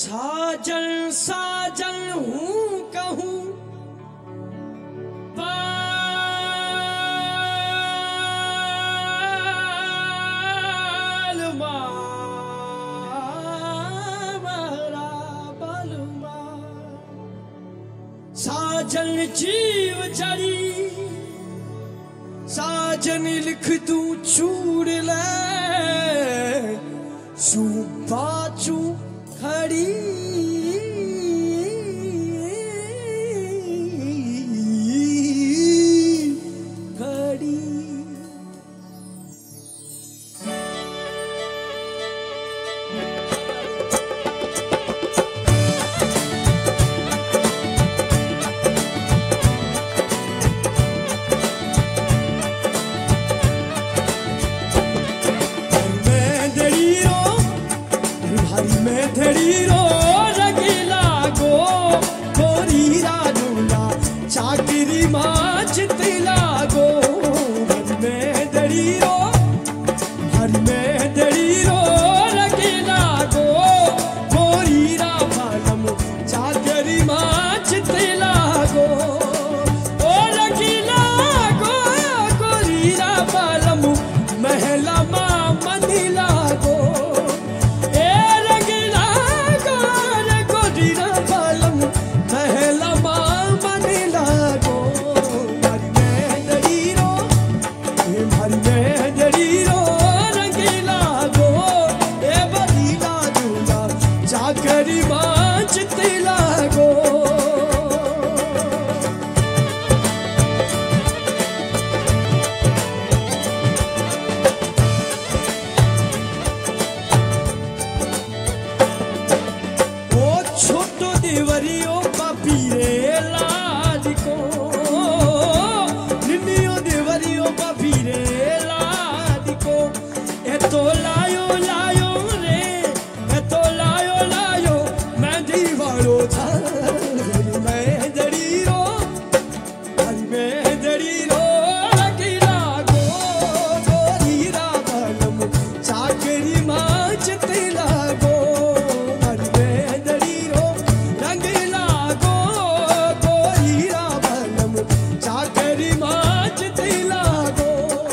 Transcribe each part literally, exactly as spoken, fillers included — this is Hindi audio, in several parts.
साजन साजन हूँ कहूँ बालमा मेरा बालमा साजन जीव जड़ी साजन लिख तू छूड़ ले सुबाचू खड़ी खड़ी धड़ीरो रंगीला गो गोरी राजूला चाकरी माच तिला गो हर में धड़ीरो हर में धड़ीरो रंगीला गो गोरी रा बालम चाकरी माच तिला गो ओ रंगीला गो गोरी रा बालम महला मा मनीला गो चाकरी माच तिला गो ओ छोटो देवरियो पापी रे लाज को निनियो देवरियो पापी रे लाज को ए तो लायो लायो रे ए तो लायो लायो मैं दीवारो था मैं दड़ीरो हर में दड़ीरो रंगीला गो गोरी रा बालम चाकरी माच तिला गो हर में दड़ीरो रंगीला गो गोरी रा बालम चाकरी माच तिला गो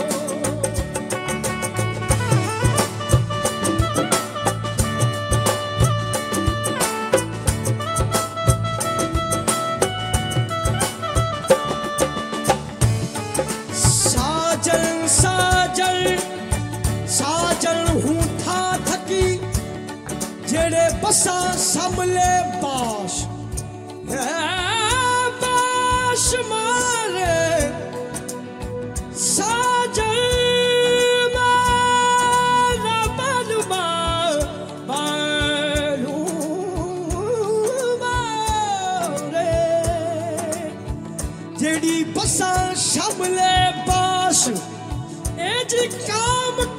साजन साजन साजन हूँ था थकी जेड़े बसा सामले बाश बाश मारे साजन मारा बालुमा बालुमा रे जेड़ी बसा सामले बाश ए जी काम